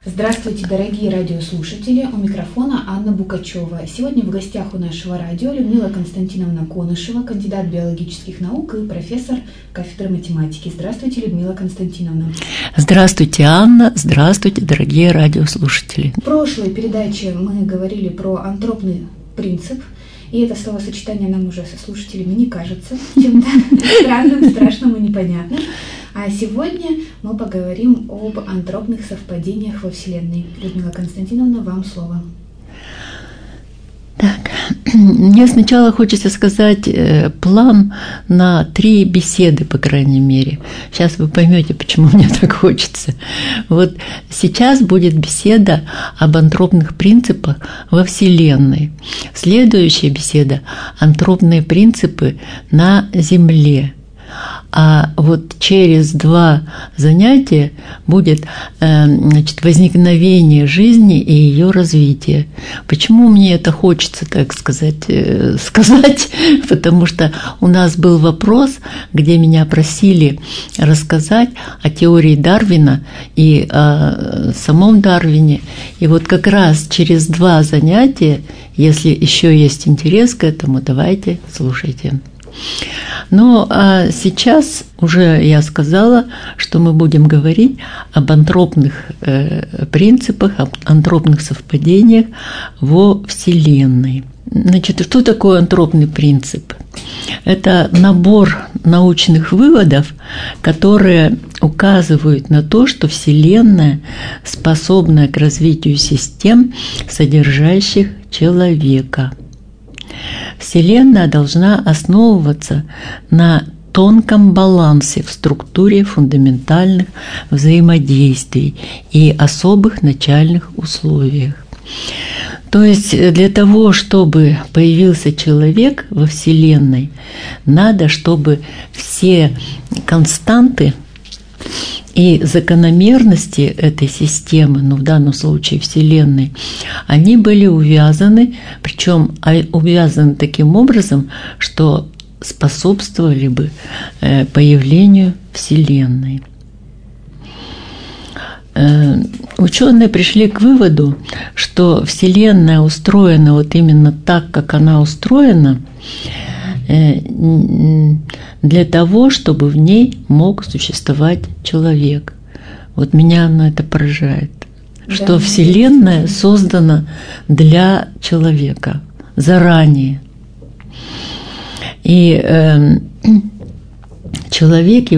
Здравствуйте, дорогие радиослушатели! У микрофона Анна Букачева. Сегодня в гостях у нашего радио Людмила Константиновна Конышева, кандидат биологических наук и профессор кафедры математики. Здравствуйте, Людмила Константиновна. Здравствуйте, Анна. Здравствуйте, дорогие радиослушатели. В прошлой передаче мы говорили про антропный принцип. И это словосочетание нам уже со слушателями не кажется чем-то странным, страшным и непонятным. А сегодня мы поговорим об антропных совпадениях во Вселенной. Людмила Константиновна, вам слово. Так, мне сначала хочется сказать план на 3 беседы, по крайней мере. Сейчас вы поймете, почему мне так хочется. Вот сейчас будет беседа об антропных принципах во Вселенной. Следующая беседа – антропные принципы на Земле. А вот через 2 занятия будет возникновение жизни и ее развитие. Почему мне это хочется, так сказать? Потому что у нас был вопрос, где меня просили рассказать о теории Дарвина и о самом Дарвине. И вот как раз через 2 занятия, если еще есть интерес к этому, давайте слушайте. Ну, а сейчас уже я сказала, что мы будем говорить об антропных принципах, об антропных совпадениях во Вселенной. Значит, что такое антропный принцип? Это набор научных выводов, которые указывают на то, что Вселенная способна к развитию систем, содержащих человека. Вселенная должна основываться на тонком балансе в структуре фундаментальных взаимодействий и особых начальных условиях. То есть для того, чтобы появился человек во Вселенной, надо, чтобы все константы и закономерности этой системы, в данном случае Вселенной, они были увязаны, причем увязаны таким образом, что способствовали бы появлению Вселенной. Ученые пришли к выводу, что Вселенная устроена вот именно так, как она устроена, для того, чтобы в ней мог существовать человек. Вот меня это поражает, что Вселенная создана для человека заранее. И человек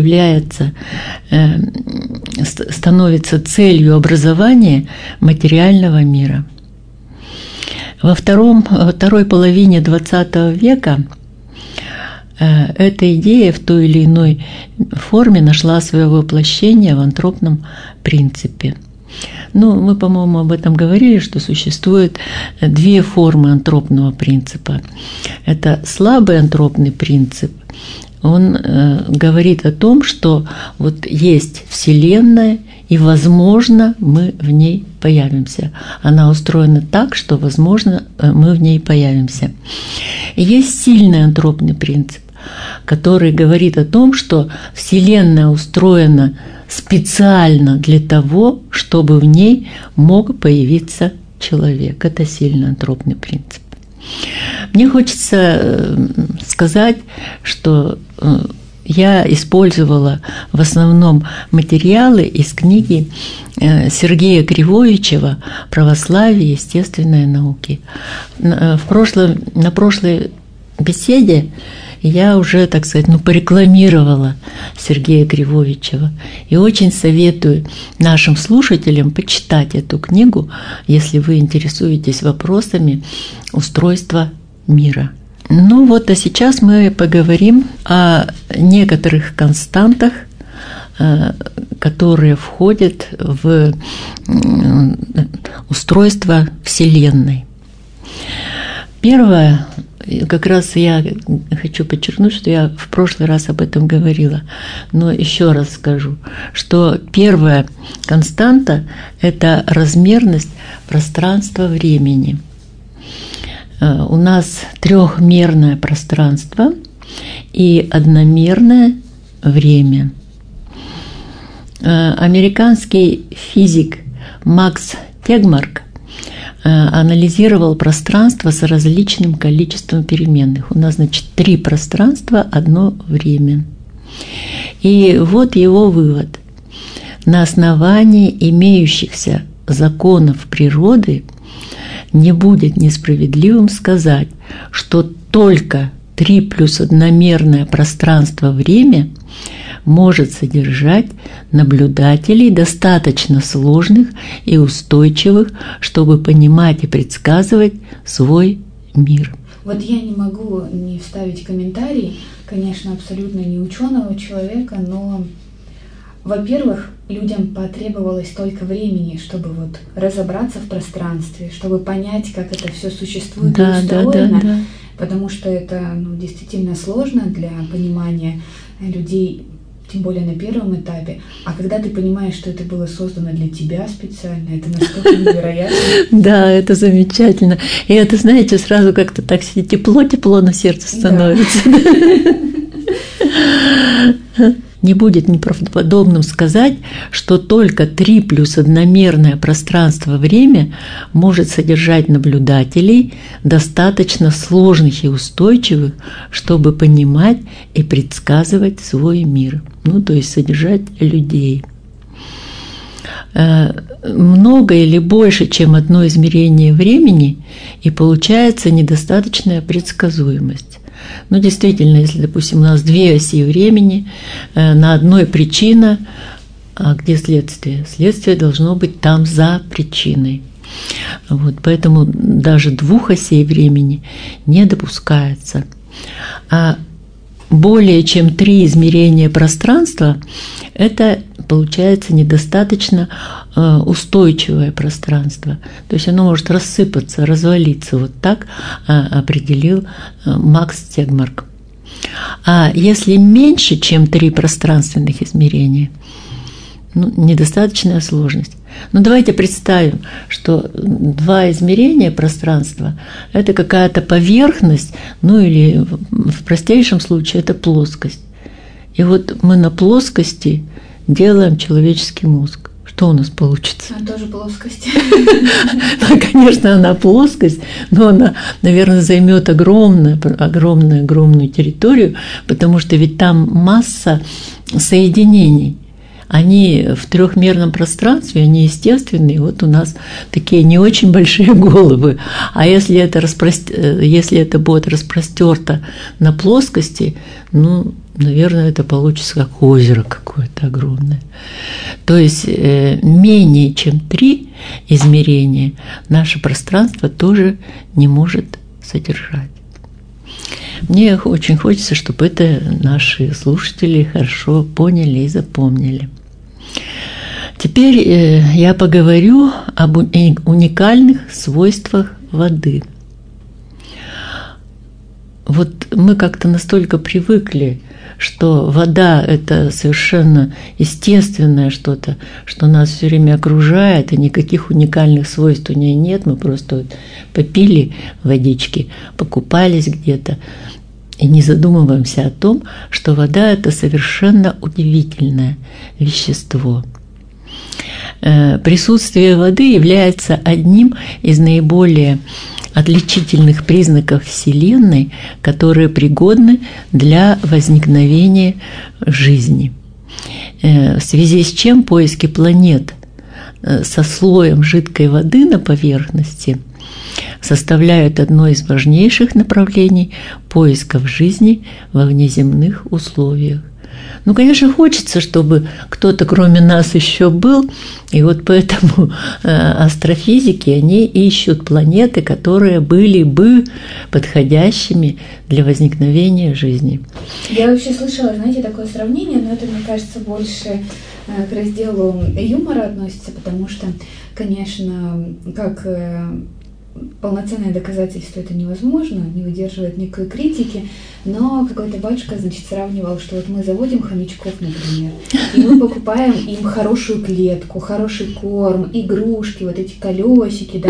становится целью образования материального мира. Во второй половине XX века эта идея в той или иной форме нашла свое воплощение в антропном принципе. Мы, по-моему, об этом говорили, что существует 2 формы антропного принципа. Это слабый антропный принцип. Он говорит о том, что вот есть Вселенная, и, возможно, мы в ней появимся. Она устроена так, что, возможно, мы в ней появимся. И есть сильный антропный принцип, который говорит о том, что Вселенная устроена специально для того, чтобы в ней мог появиться человек. Это сильный антропный принцип. Мне хочется сказать, что я использовала в основном материалы из книги Сергея Кривовичева «Православие и естественные науки». На прошлой беседе я уже, так сказать, порекламировала Сергея Кривовичева. И очень советую нашим слушателям почитать эту книгу, если вы интересуетесь вопросами устройства мира. А сейчас мы поговорим о некоторых константах, которые входят в устройство Вселенной. Первое, как раз я хочу подчеркнуть, что я в прошлый раз об этом говорила, но еще раз скажу, что первая константа – это размерность пространства-времени. У нас 3-мерное пространство и 1-мерное время. Американский физик Макс Тегмарк анализировал пространство с различным количеством переменных. У нас, значит, 3 пространства, 1 время. И вот его вывод. На основании имеющихся законов природы не будет несправедливым сказать, что только 3 плюс одномерное пространство-время может содержать наблюдателей достаточно сложных и устойчивых, чтобы понимать и предсказывать свой мир. Вот я не могу не вставить комментарий, конечно, абсолютно не ученого человека, но, во-первых, людям потребовалось столько времени, чтобы вот разобраться в пространстве, чтобы понять, как это все существует и устроено, потому что это действительно сложно для понимания людей, тем более на первом этапе. А когда ты понимаешь, что это было создано для тебя специально, это настолько невероятно. Да, это замечательно. И это, знаете, сразу как-то так тепло на сердце становится. Не будет неправдоподобным сказать, что только 3 плюс одномерное пространство-время может содержать наблюдателей, достаточно сложных и устойчивых, чтобы понимать и предсказывать свой мир. То есть содержать людей. Много или больше, чем одно измерение времени, и получается недостаточная предсказуемость. Действительно, если, допустим, у нас 2 оси времени, на одной причина, а где следствие? Следствие должно быть там за причиной. Поэтому даже 2 осей времени не допускается. А более чем 3 измерения пространства – это, получается, недостаточно устойчивое пространство. То есть оно может рассыпаться, развалиться. Вот так определил Макс Тегмарк. А если меньше, чем 3 пространственных измерения, недостаточная сложность. Давайте представим, что 2 измерения пространства – это какая-то поверхность, или в простейшем случае это плоскость. И вот мы на плоскости делаем человеческий мозг. Что у нас получится? Она тоже плоскость. Конечно, она плоскость, но она, наверное, займет огромную территорию, потому что ведь там масса соединений. Они в трехмерном пространстве, они естественные. Вот у нас такие не очень большие головы. А если это будет распростерто на плоскости, наверное, это получится как озеро какое-то огромное. То есть менее чем 3 измерения наше пространство тоже не может содержать. Мне очень хочется, чтобы это наши слушатели хорошо поняли и запомнили. Теперь я поговорю об уникальных свойствах воды. Вот мы как-то настолько привыкли, что вода – это совершенно естественное что-то, что нас все время окружает, и никаких уникальных свойств у нее нет. Мы просто попили водички, покупались где-то, и не задумываемся о том, что вода – это совершенно удивительное вещество. Присутствие воды является одним из наиболее отличительных признаков Вселенной, которые пригодны для возникновения жизни. В связи с чем поиски планет со слоем жидкой воды на поверхности составляют одно из важнейших направлений поисков жизни во внеземных условиях. Конечно, хочется, чтобы кто-то кроме нас еще был, и вот поэтому астрофизики, они ищут планеты, которые были бы подходящими для возникновения жизни. Я вообще слышала, знаете, такое сравнение, но это, мне кажется, больше к разделу юмора относится, потому что, конечно, как полноценное доказательство это невозможно, не выдерживает никакой критики, но какой-то батюшка, сравнивал, что вот мы заводим хомячков, например, и мы покупаем им хорошую клетку, хороший корм, игрушки, вот эти колесики,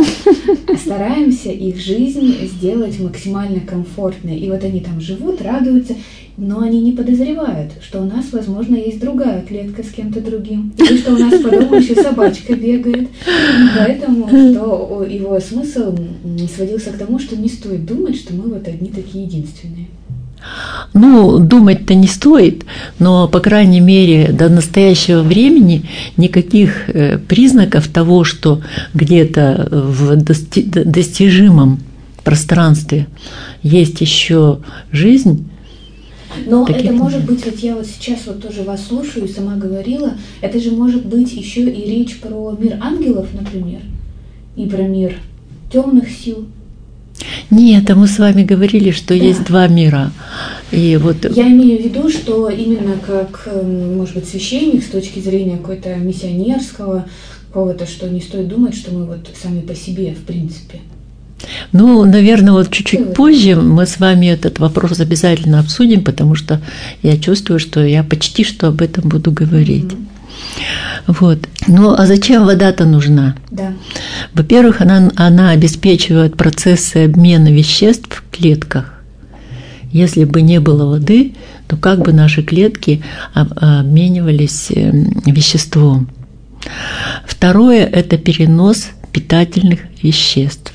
стараемся их жизнь сделать максимально комфортной, и вот они там живут, радуются, но они не подозревают, что у нас, возможно, есть другая клетка с кем-то другим, или что у нас по дому еще собачка бегает. Поэтому что его смысл сводился к тому, что не стоит думать, что мы вот одни такие единственные. Ну, думать-то не стоит, но, по крайней мере, до настоящего времени никаких признаков того, что где-то в достижимом пространстве есть еще жизнь. Но это может быть, вот я вот сейчас вот тоже вас слушаю и сама говорила, это же может быть еще и речь про мир ангелов, например, и про мир темных сил. Нет, а мы с вами говорили, что есть два мира. И вот... Я имею в виду, что именно как, может быть, священник с точки зрения какой-то миссионерского, какого-то, что не стоит думать, что мы вот сами по себе, в принципе. Ну, наверное, вот чуть-чуть позже мы с вами этот вопрос обязательно обсудим, потому что я чувствую, что я почти что об этом буду говорить. Вот. Ну, а зачем вода-то нужна? Да. Во-первых, она обеспечивает процессы обмена веществ в клетках. Если бы не было воды, то как бы наши клетки обменивались веществом? Второе – это перенос питательных веществ.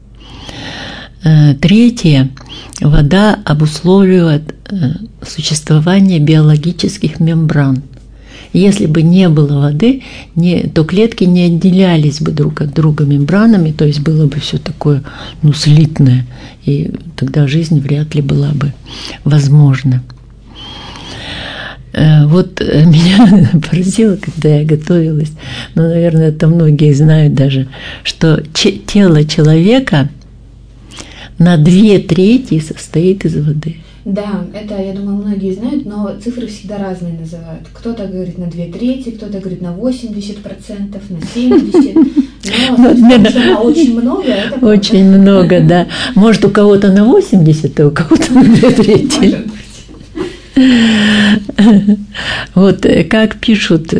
Третье – вода обусловливает существование биологических мембран. Если бы не было воды, то клетки не отделялись бы друг от друга мембранами, то есть было бы все такое, слитное, и тогда жизнь вряд ли была бы возможна. Вот меня поразило, когда я готовилась, наверное, это многие знают даже, что тело человека на 2/3 состоит из воды. Да, это, я думаю, многие знают, но цифры всегда разные называют. Кто-то говорит на 2/3, кто-то говорит на 80%, на 70%. Но потому что она очень много, это правда. Очень много, да. Может, у кого-то на 80, а у кого-то на 2/3. Вот как пишут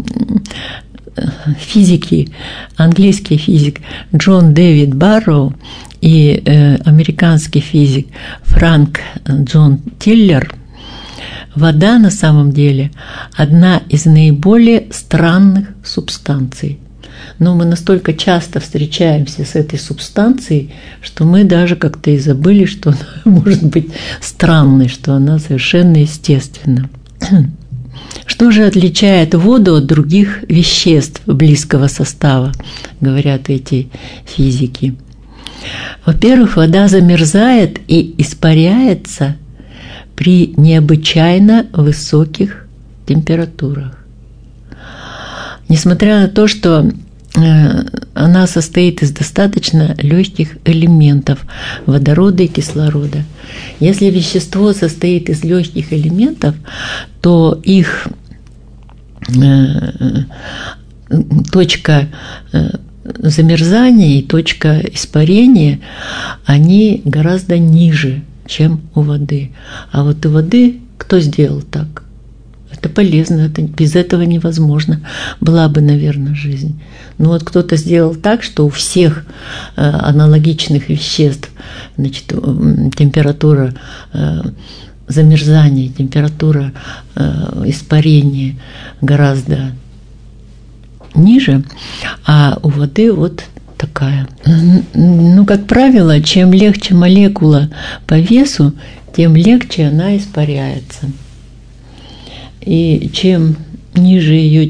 физики, английский физик Джон Дэвид Барроу и американский физик Франк Джон Тиллер, вода на самом деле одна из наиболее странных субстанций. Но мы настолько часто встречаемся с этой субстанцией, что мы даже как-то и забыли, что она может быть странной, что она совершенно естественна. Что же отличает воду от других веществ близкого состава, говорят эти физики? Во-первых, вода замерзает и испаряется при необычайно высоких температурах. Несмотря на то, что она состоит из достаточно легких элементов – водорода и кислорода. Если вещество состоит из легких элементов, то их точка замерзания и точка испарения, они гораздо ниже, чем у воды. А вот у воды кто сделал так? Это полезно, без этого невозможно была бы, наверное, жизнь. Но вот кто-то сделал так, что у всех аналогичных веществ, значит, температура замерзания, температура испарения гораздо ниже, а у воды вот такая. Ну, как правило, чем легче молекула по весу, тем легче она испаряется. И тем ниже ее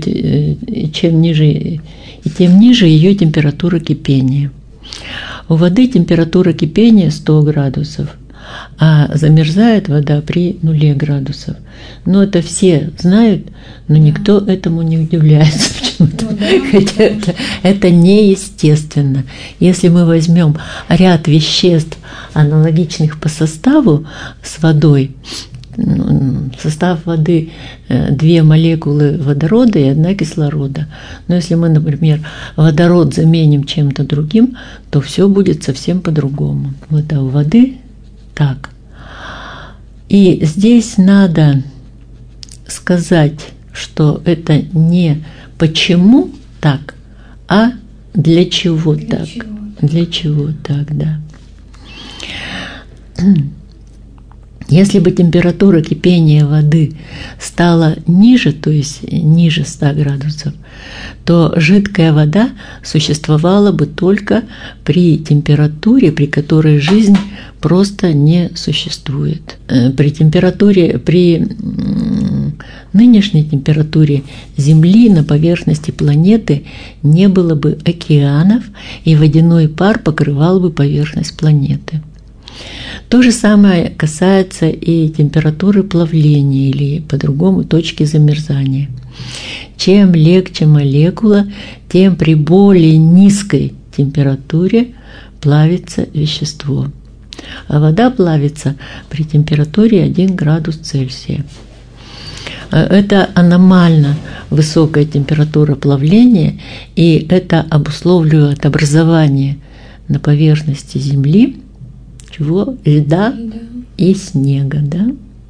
температура кипения. У воды температура кипения 100 градусов, а замерзает вода при 0 градусов. Но это все знают, но никто этому не удивляется почему-то. Хотя это неестественно. Если мы возьмем ряд веществ, аналогичных по составу с водой, состав воды 2 молекулы водорода и 1 кислорода. Но если мы, например, водород заменим чем-то другим, то все будет совсем по-другому. Вот, а у воды так. И здесь надо сказать, что это не почему так, а для чего так. Для чего так, да. Если бы температура кипения воды стала ниже, то есть ниже 100 градусов, то жидкая вода существовала бы только при температуре, при которой жизнь просто не существует. При нынешней температуре Земли на поверхности планеты не было бы океанов, и водяной пар покрывал бы поверхность планеты. То же самое касается и температуры плавления, или по-другому точки замерзания. Чем легче молекула, тем при более низкой температуре плавится вещество. А вода плавится при температуре 1 градус Цельсия. Это аномально высокая температура плавления, и это обусловливает образование на поверхности Земли чего? Льда и снега. Да?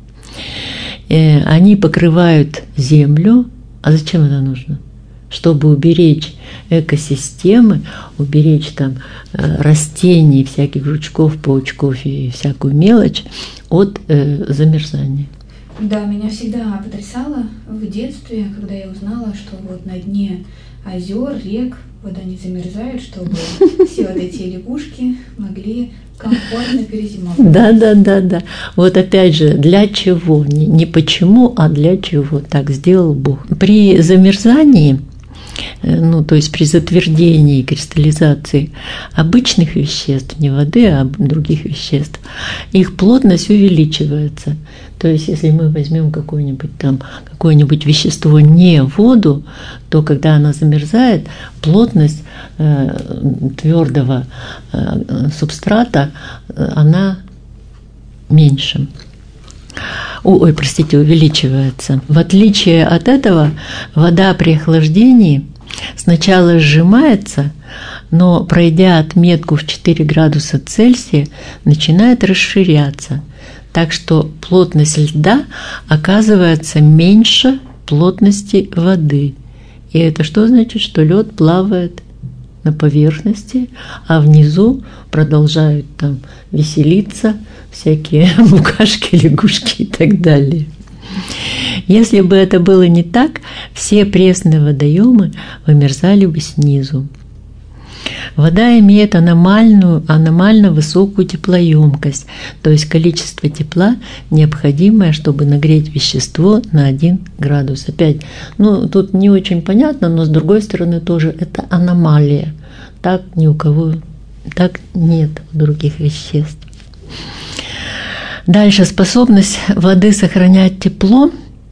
Они покрывают Землю. А зачем это нужно? Чтобы уберечь экосистемы, уберечь там растений, всяких жучков, паучков и всякую мелочь от замерзания. Да, меня всегда потрясало в детстве, когда я узнала, что вот на дне озер, рек вода не замерзает, чтобы все вот эти лягушки могли комфортно перезимовать. Да. Вот опять же, для чего? Не почему, а для чего так сделал Бог. При замерзании, то есть при затвердении, кристаллизации обычных веществ, не воды, а других веществ, их плотность увеличивается. То есть, если мы возьмем какое-нибудь вещество, не воду, то когда она замерзает, плотность твердого субстрата, она меньше. Увеличивается. В отличие от этого, вода при охлаждении сначала сжимается, но, пройдя отметку в 4 градуса Цельсия, начинает расширяться. Так что плотность льда оказывается меньше плотности воды. И это что значит? Что лед плавает на поверхности, а внизу продолжают там веселиться всякие букашки, лягушки и так далее. Если бы это было не так, все пресные водоемы вымерзали бы снизу. Вода имеет аномально высокую теплоемкость, то есть количество тепла, необходимое, чтобы нагреть вещество на 1 градус. Опять, тут не очень понятно, но с другой стороны тоже это аномалия. Так ни у кого, так нет других веществ. Дальше, способность воды сохранять тепло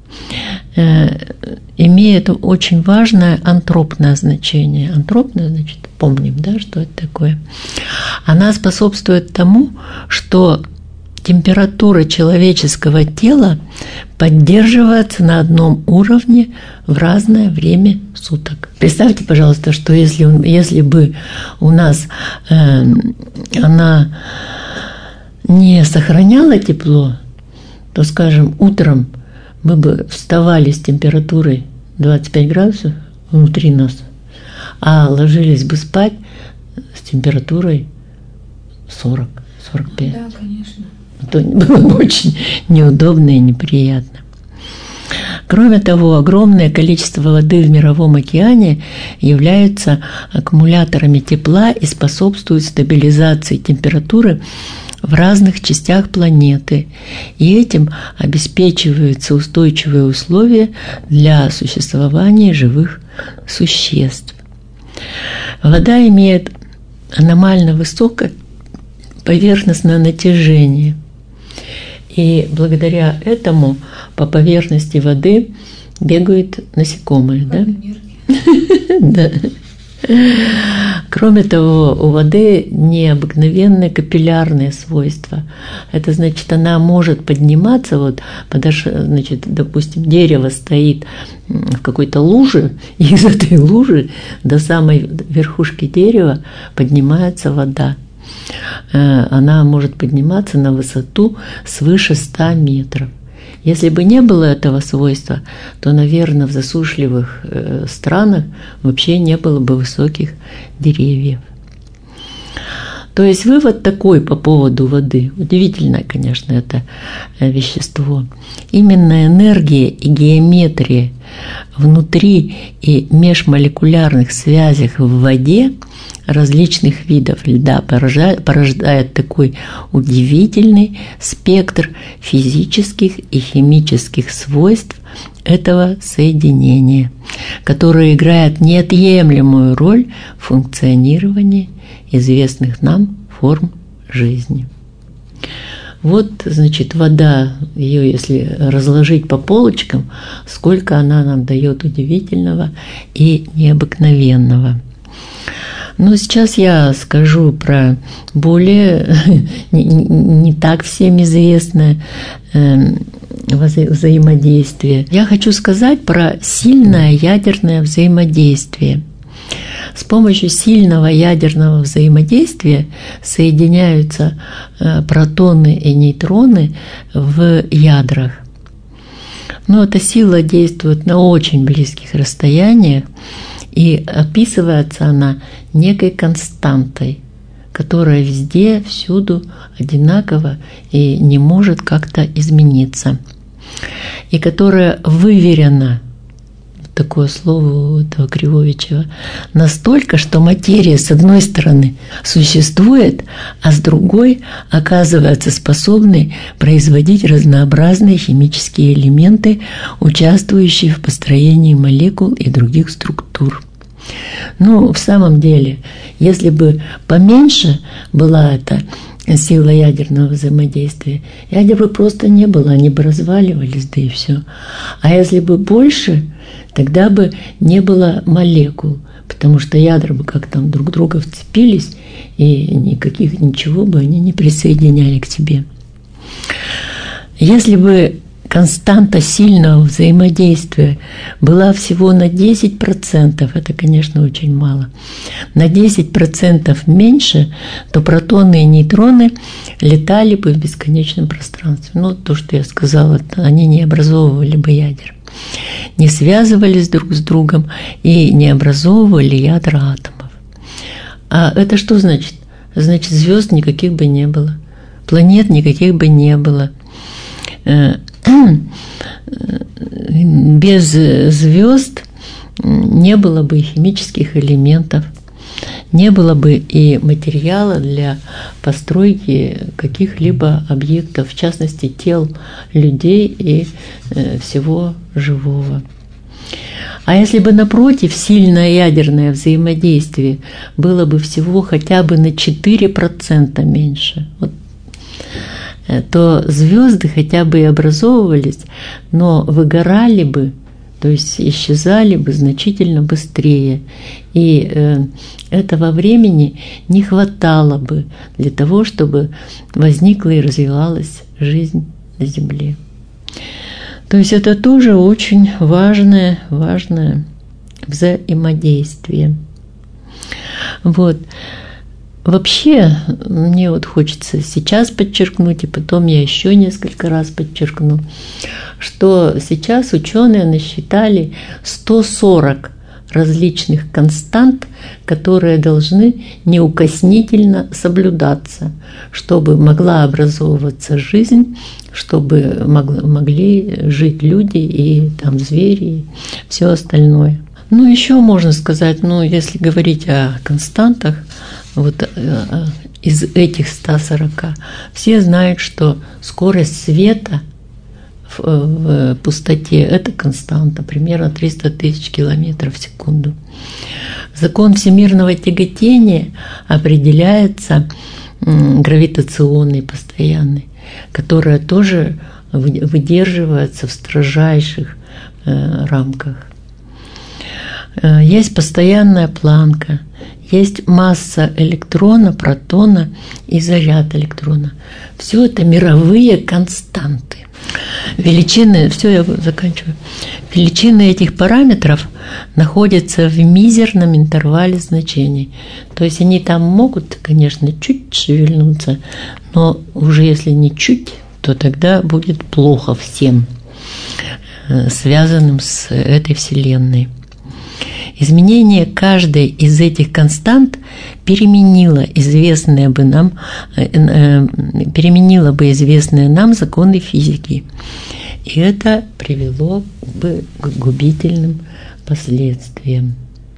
имеет очень важное антропное значение. Антропное, значит, помним, да, что это такое. Она способствует тому, что температура человеческого тела поддерживается на одном уровне в разное время суток. Представьте, пожалуйста, что если бы у нас она не сохраняла тепло, то, скажем, утром мы бы вставали с температурой 25 градусов внутри нас, а ложились бы спать с температурой 40-45. Да, конечно. То было бы очень неудобно и неприятно. Кроме того, огромное количество воды в Мировом океане являются аккумуляторами тепла и способствуют стабилизации температуры в разных частях планеты, и этим обеспечиваются устойчивые условия для существования живых существ. Вода имеет аномально высокое поверхностное натяжение, и благодаря этому по поверхности воды бегают насекомые. Да? Кроме того, у воды необыкновенные капиллярные свойства. Это значит, она может подниматься, допустим, дерево стоит в какой-то луже, и из этой лужи до самой верхушки дерева поднимается вода. Она может подниматься на высоту свыше 100 метров. Если бы не было этого свойства, то, наверное, в засушливых странах вообще не было бы высоких деревьев. То есть вывод такой по поводу воды. Удивительное, конечно, это вещество. Именно энергия и геометрия внутри и межмолекулярных связях в воде различных видов льда порождает такой удивительный спектр физических и химических свойств этого соединения, которое играет неотъемлемую роль в функционировании известных нам форм жизни. Вот, значит, вода, ее если разложить по полочкам, сколько она нам дает удивительного и необыкновенного. Но сейчас я скажу про более не так всем известное взаимодействие. Я хочу сказать про сильное ядерное взаимодействие. С помощью сильного ядерного взаимодействия соединяются протоны и нейтроны в ядрах. Но эта сила действует на очень близких расстояниях, и описывается она некой константой, которая везде, всюду одинакова и не может как-то измениться, и которая выверена, такое слово у этого Кривовичева, настолько, что материя с одной стороны существует, а с другой оказывается способной производить разнообразные химические элементы, участвующие в построении молекул и других структур. Ну, в самом деле, если бы поменьше была эта сила ядерного взаимодействия, ядер бы просто не было, они бы разваливались, да и все. А если бы больше, тогда бы не было молекул, потому что ядра бы как там друг друга вцепились, и ничего бы они не присоединяли к себе. Если бы константа сильного взаимодействия была всего на 10%, это, конечно, очень мало, на 10% меньше, то протоны и нейтроны летали бы в бесконечном пространстве. Ну, то, что я сказала, они не образовывали бы ядер, не связывались друг с другом и не образовывали ядра атомов. А это что значит? Значит, звезд никаких бы не было, планет никаких бы не было. Без звезд не было бы и химических элементов, не было бы и материала для постройки каких-либо объектов, в частности, тел людей и всего живого. А если бы, напротив, сильное ядерное взаимодействие было бы всего хотя бы на 4% меньше, то звезды хотя бы и образовывались, но выгорали бы, то есть исчезали бы значительно быстрее. И этого времени не хватало бы для того, чтобы возникла и развивалась жизнь на Земле. То есть это тоже очень важное взаимодействие. Вот. Вообще, мне вот хочется сейчас подчеркнуть, и потом я еще несколько раз подчеркну, что сейчас ученые насчитали 140 различных констант, которые должны неукоснительно соблюдаться, чтобы могла образовываться жизнь, чтобы могли жить люди и там звери, и все остальное. Ну, еще можно сказать, если говорить о константах, вот из этих 140 все знают, что скорость света в пустоте – это константа, примерно 300 тысяч километров в секунду. Закон всемирного тяготения определяется гравитационный, постоянный, которая тоже выдерживается в строжайших рамках. Есть постоянная планка, есть масса электрона, протона и заряд электрона. Все это мировые константы. Величины, все, я заканчиваю. Величины этих параметров находятся в мизерном интервале значений. То есть они там могут, конечно, чуть шевельнуться, но уже если не чуть, то тогда будет плохо всем, связанным с этой Вселенной. Изменение каждой из этих констант переменило бы известные нам законы физики. И это привело бы к губительным последствиям.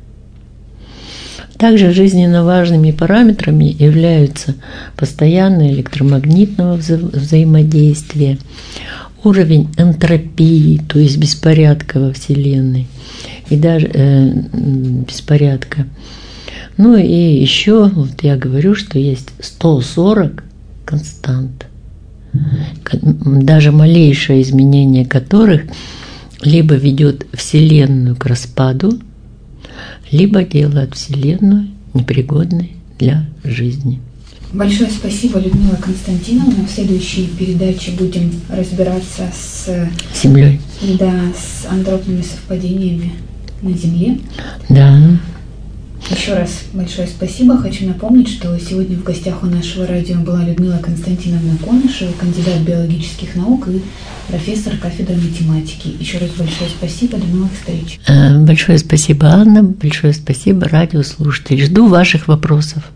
Также жизненно важными параметрами являются постоянное электромагнитного взаимодействия, уровень энтропии, то есть беспорядка во Вселенной, и даже беспорядка. Ну и еще, вот я говорю, что есть 140 констант, даже малейшее изменение которых либо ведет Вселенную к распаду, либо делает Вселенную непригодной для жизни. Большое спасибо, Людмила Константиновна. В следующей передаче будем разбираться с Землей. Да, с антропными совпадениями на Земле. Да. Еще раз большое спасибо. Хочу напомнить, что сегодня в гостях у нашего радио была Людмила Константиновна Конышева, кандидат биологических наук и профессор кафедры математики. Еще раз большое спасибо. До новых встреч. Большое спасибо, Анна. Большое спасибо, радиослушатели. Жду ваших вопросов.